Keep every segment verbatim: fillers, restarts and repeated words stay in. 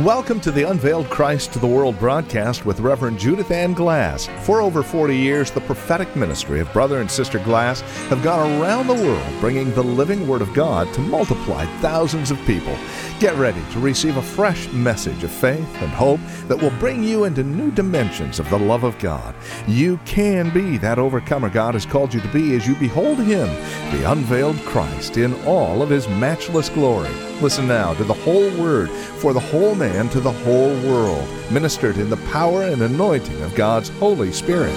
Welcome to the Unveiled Christ to the World broadcast with Reverend Judith Ann Glass. For over forty years, the prophetic ministry of Brother and Sister Glass have gone around the world bringing the living Word of God to multiply thousands of people. Get ready to receive a fresh message of faith and hope that will bring you into new dimensions of the love of God. You can be that overcomer God has called you to be as you behold Him, the unveiled Christ, in all of His matchless glory. Listen now to the whole Word for the whole man to the whole world, ministered in the power and anointing of God's Holy Spirit.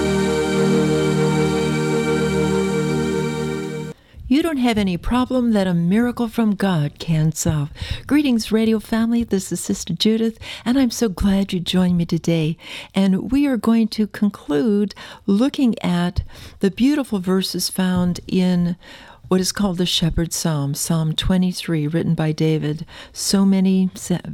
You don't have any problem that a miracle from God can solve. Greetings, radio family. This is Sister Judith, and I'm so glad you joined me today. And we are going to conclude looking at the beautiful verses found in what is called the Shepherd's Psalm, Psalm twenty-three, written by David so many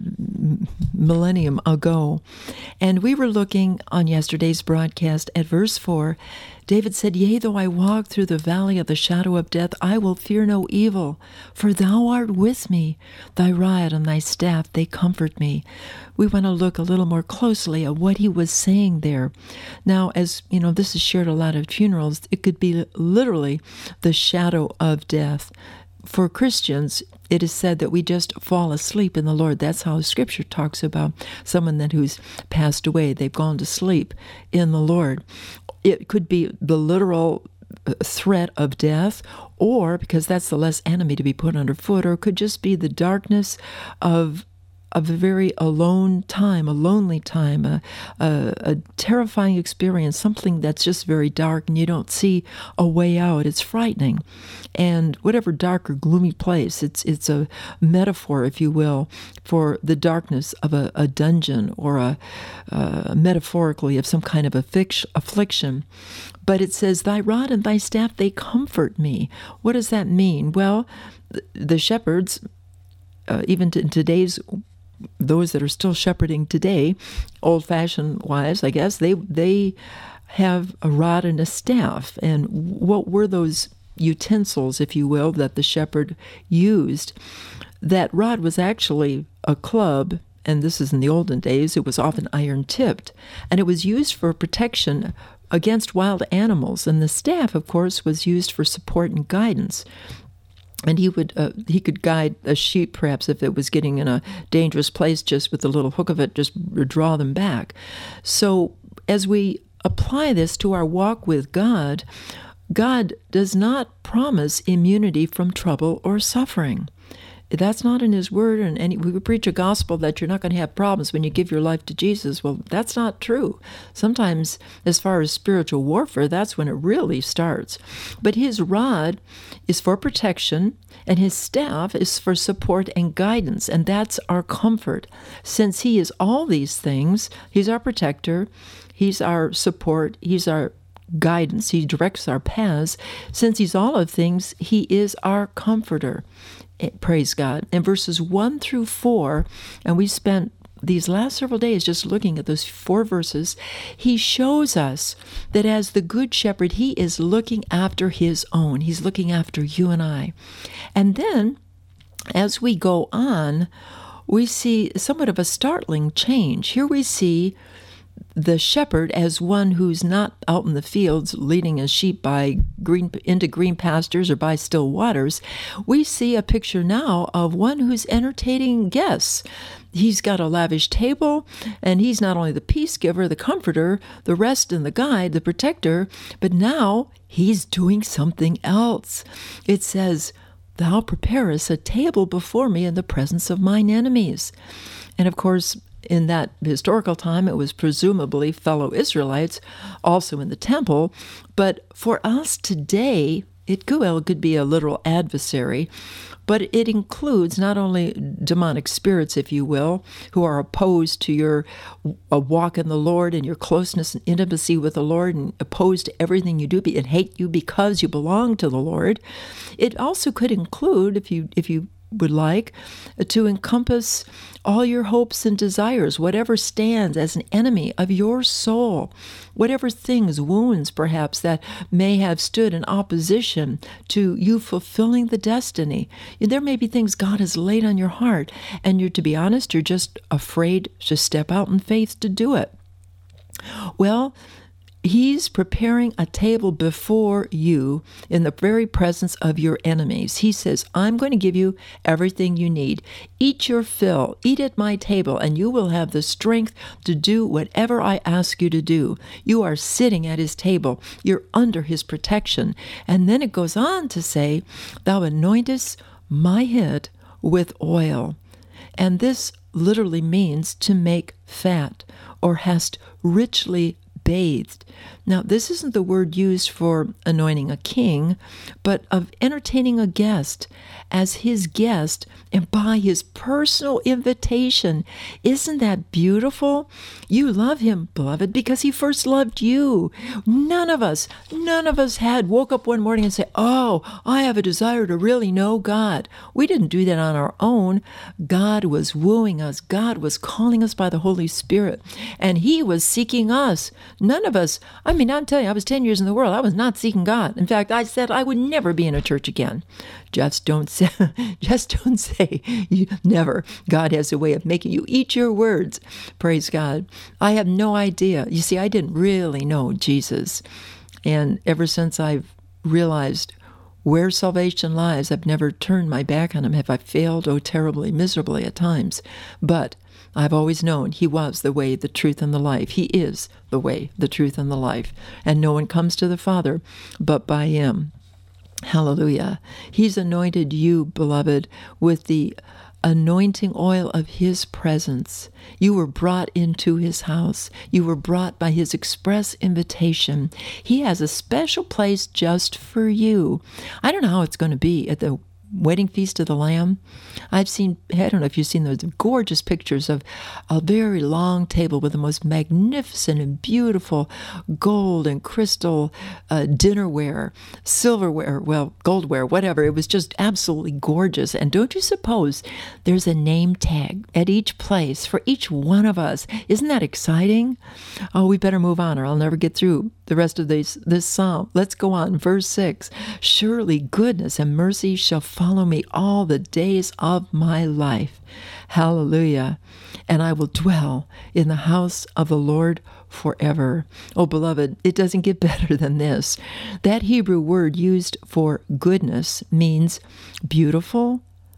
millennium ago. And we were looking on yesterday's broadcast at verse four. David said, "Yea, though I walk through the valley of the shadow of death, I will fear no evil, for thou art with me. Thy rod and thy staff, they comfort me." We want to look a little more closely at what he was saying there. Now, as you know, this is shared a lot at funerals. It could be literally the shadow of death. For Christians, it is said that we just fall asleep in the Lord. That's how Scripture talks about someone that who's passed away. They've gone to sleep in the Lord. It could be the literal threat of death, or because that's the less enemy to be put underfoot, or it could just be the darkness of of a very alone time, a lonely time, a, a, a terrifying experience, something that's just very dark and you don't see a way out. It's frightening. And whatever dark or gloomy place, it's it's a metaphor, if you will, for the darkness of a, a dungeon, or a uh, metaphorically of some kind of afflic- affliction. But it says, "Thy rod and thy staff, they comfort me." What does that mean? Well, the shepherds, uh, even in today's those that are still shepherding today, old-fashioned wise, I guess, they they have a rod and a staff. And what were those utensils, if you will, that the shepherd used? That rod was actually a club, and this is in the olden days. It was often iron-tipped, and it was used for protection against wild animals. And the staff, of course, was used for support and guidance. And he would uh, he could guide a sheep, perhaps, if it was getting in a dangerous place, just with the little hook of it, just draw them back. So as we apply this to our walk with God, God does not promise immunity from trouble or suffering. That's not in His Word, and any, we preach a gospel that you're not going to have problems when you give your life to Jesus. Well, that's not true. Sometimes, as far as spiritual warfare, that's when it really starts. But His rod is for protection, and His staff is for support and guidance, and that's our comfort. Since He is all these things, He's our protector, He's our support, He's our guidance, He directs our paths. Since He's all of things, He is our comforter. Praise God. In verses one through four, and we spent these last several days just looking at those four verses, He shows us that as the Good Shepherd, He is looking after His own. He's looking after you and I. And then, as we go on, we see somewhat of a startling change. Here we see the shepherd as one who's not out in the fields leading his sheep by green into green pastures or by still waters. We see a picture now of one who's entertaining guests. He's got a lavish table, and he's not only the peace giver, the comforter, the rest and the guide, the protector, but now he's doing something else. It says, "Thou preparest a table before me in the presence of mine enemies." And of course, in that historical time, it was presumably fellow Israelites, also in the temple. But for us today, it could, well, it could be a literal adversary, but it includes not only demonic spirits, if you will, who are opposed to your a walk in the Lord and your closeness and intimacy with the Lord, and opposed to everything you do and hate you because you belong to the Lord. It also could include, if you if you would like, to encompass all your hopes and desires, whatever stands as an enemy of your soul, whatever things, wounds perhaps, that may have stood in opposition to you fulfilling the destiny. There may be things God has laid on your heart, and you're, to be honest, you're just afraid to step out in faith to do it. Well, He's preparing a table before you in the very presence of your enemies. He says, I'm going to give you everything you need. Eat your fill. Eat at my table, and you will have the strength to do whatever I ask you to do. You are sitting at his table. You're under his protection. And then it goes on to say, thou anointest my head with oil. And this literally means to make fat, or hast richly bathed. Now, this isn't the word used for anointing a king, but of entertaining a guest as his guest and by his personal invitation. Isn't that beautiful? You love him, beloved, because he first loved you. None of us, none of us had woke up one morning and said, oh, I have a desire to really know God. We didn't do that on our own. God was wooing us. God was calling us by the Holy Spirit, and he was seeking us. None of us, I mean, I'm telling you, I was ten years in the world. I was not seeking God. In fact, I said I would never be in a church again. Just don't say, just don't say you, never. God has a way of making you eat your words. Praise God. I have no idea. You see, I didn't really know Jesus. And ever since I've realized where salvation lies, I've never turned my back on him. Have I failed? Oh, terribly, miserably at times. But I've always known he was the way, the truth, and the life. He is the way, the truth, and the life. And no one comes to the Father but by him. Hallelujah. He's anointed you, beloved, with the anointing oil of his presence. You were brought into his house. You were brought by his express invitation. He has a special place just for you. I don't know how it's going to be at the wedding feast of the Lamb. I've seen, I don't know if you've seen those gorgeous pictures of a very long table with the most magnificent and beautiful gold and crystal uh, dinnerware, silverware, well, goldware, whatever. It was just absolutely gorgeous. And don't you suppose there's a name tag at each place for each one of us? Isn't that exciting? Oh, we better move on or I'll never get through the rest of this, this psalm. Let's go on. Verse six. Surely goodness and mercy shall follow me all the days of my life. Hallelujah. And I will dwell in the house of the Lord forever. Oh, beloved, it doesn't get better than this. That Hebrew word used for goodness means beautiful,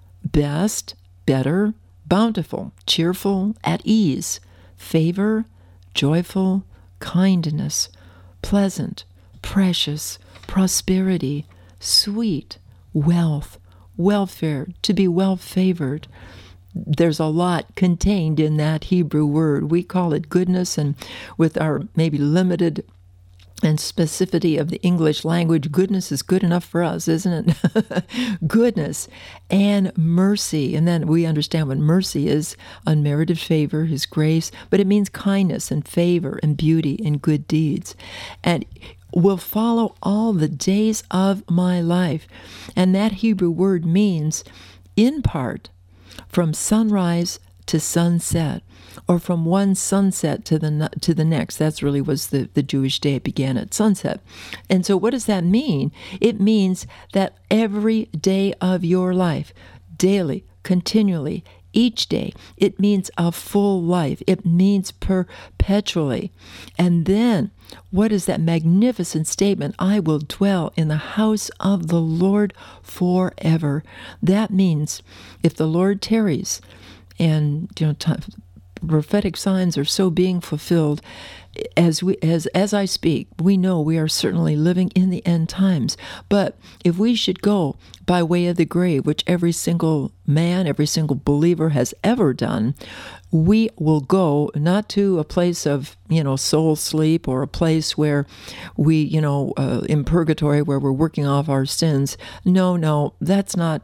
best, better, bountiful, cheerful, at ease, favor, joyful, kindness, pleasant, precious, prosperity, sweet, wealth, welfare, to be well-favored. There's a lot contained in that Hebrew word. We call it goodness, and with our maybe limited and specificity of the English language, goodness is good enough for us, isn't it? Goodness and mercy. And then we understand what mercy is: unmerited favor, his grace, but it means kindness and favor and beauty and good deeds. And will follow all the days of my life. And that Hebrew word means, in part, from sunrise to sunset, or from one sunset to the to the next. That's really was the, the Jewish day. It began at sunset. And so what does that mean? It means that every day of your life, daily, continually, each day, it means a full life. It means perpetually. And then, what is that magnificent statement? I will dwell in the house of the Lord forever. That means if the Lord tarries, and you know, t- prophetic signs are so being fulfilled, as we as as I speak, we know we are certainly living in the end times. But if we should go by way of the grave, which every single man, every single believer has ever done, we will go not to a place of, you know, soul sleep, or a place where we, you know, uh, in purgatory where we're working off our sins. No, no, that's not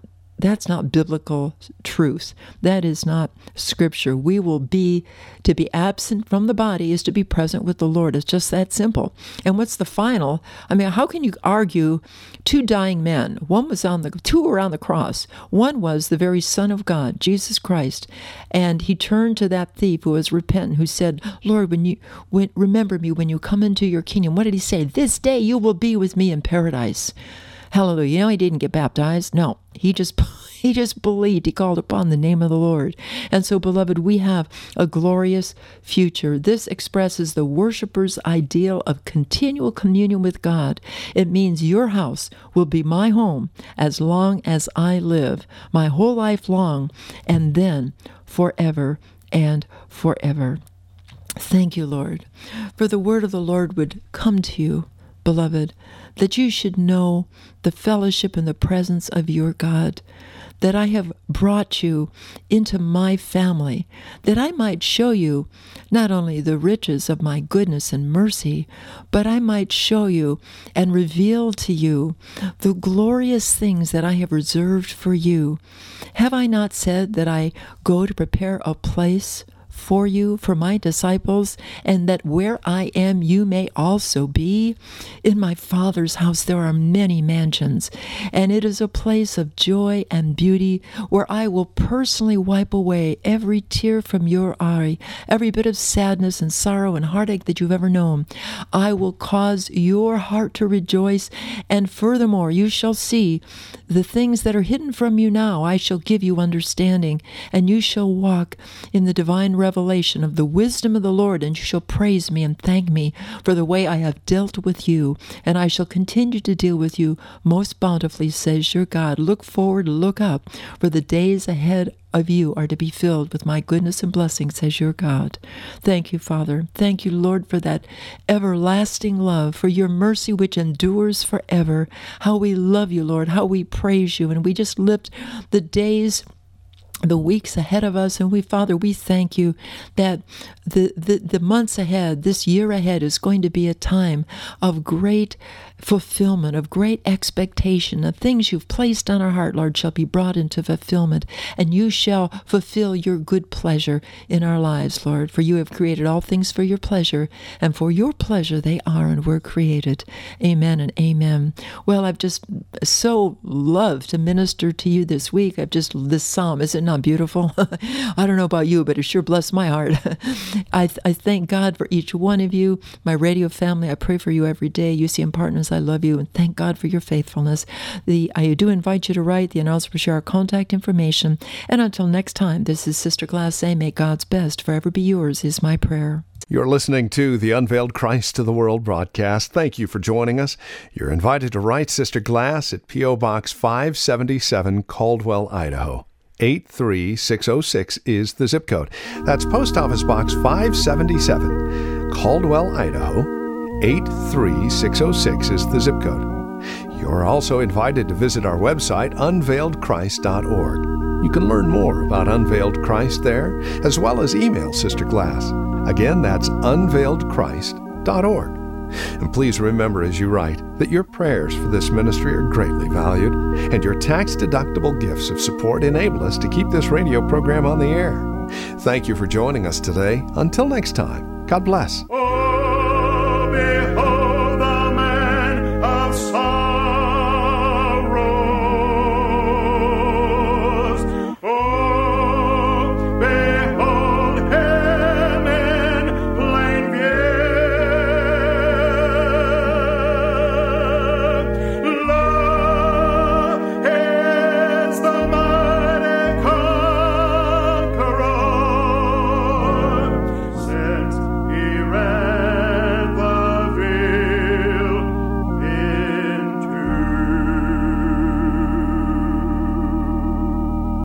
that's not biblical truth. That is not Scripture. We will be, to be absent from the body is to be present with the Lord. It's just that simple. And what's the final? I mean, how can you argue two dying men? One was on the, two were on the cross. One was the very Son of God, Jesus Christ. And he turned to that thief who was repentant, who said, Lord, when you when, remember me when you come into your kingdom. What did he say? This day you will be with me in paradise. Hallelujah. You know, he didn't get baptized. No, he just he just believed. He called upon the name of the Lord. And so, beloved, we have a glorious future. This expresses the worshiper's ideal of continual communion with God. It means your house will be my home as long as I live, my whole life long, and then forever and forever. Thank you, Lord, for the word of the Lord would come to you, beloved, that you should know the fellowship and the presence of your God, that I have brought you into my family, that I might show you not only the riches of my goodness and mercy, but I might show you and reveal to you the glorious things that I have reserved for you. Have I not said that I go to prepare a place for you, for my disciples, and that where I am, you may also be? In my Father's house there are many mansions, and it is a place of joy and beauty where I will personally wipe away every tear from your eye, every bit of sadness and sorrow and heartache that you've ever known. I will cause your heart to rejoice, and furthermore, you shall see the things that are hidden from you now. I shall give you understanding, and you shall walk in the divine revelation of the wisdom of the Lord, and you shall praise me and thank me for the way I have dealt with you, and I shall continue to deal with you most bountifully, says your God. Look forward, look up, for the days ahead of you are to be filled with my goodness and blessings, says your God. Thank you, Father. Thank you, Lord, for that everlasting love, for your mercy which endures forever. How we love you, Lord, how we praise you, and we just lift the days, the weeks ahead of us, and we, Father, we thank you that the, the, the months ahead, this year ahead, is going to be a time of great fulfillment, of great expectation. The things you've placed on our heart, Lord, shall be brought into fulfillment, and you shall fulfill your good pleasure in our lives, Lord, for you have created all things for your pleasure, and for your pleasure they are and were created. Amen and amen. Well, I've just so loved to minister to you this week. I've just, this psalm, is it not beautiful? I don't know about you, but it sure blessed my heart. I, I thank God for each one of you, my radio family. I pray for you every day. U C M partners, I love you, and thank God for your faithfulness. The I do invite you to write. The announcer will share our contact information. And until next time, this is Sister Glass saying, may God's best forever be yours, is my prayer. You're listening to the Unveiled Christ to the World broadcast. Thank you for joining us. You're invited to write Sister Glass at P O. Box five seventy-seven, Caldwell, Idaho. eight three six oh six is the zip code. That's Post Office Box five seventy-seven, Caldwell, Idaho. eight three six oh six is the zip code. You're also invited to visit our website, unveiled christ dot org. You can learn more about Unveiled Christ there, as well as email Sister Glass. Again, that's unveiled christ dot org. And please remember as you write that your prayers for this ministry are greatly valued, and your tax-deductible gifts of support enable us to keep this radio program on the air. Thank you for joining us today. Until next time, God bless. Oh,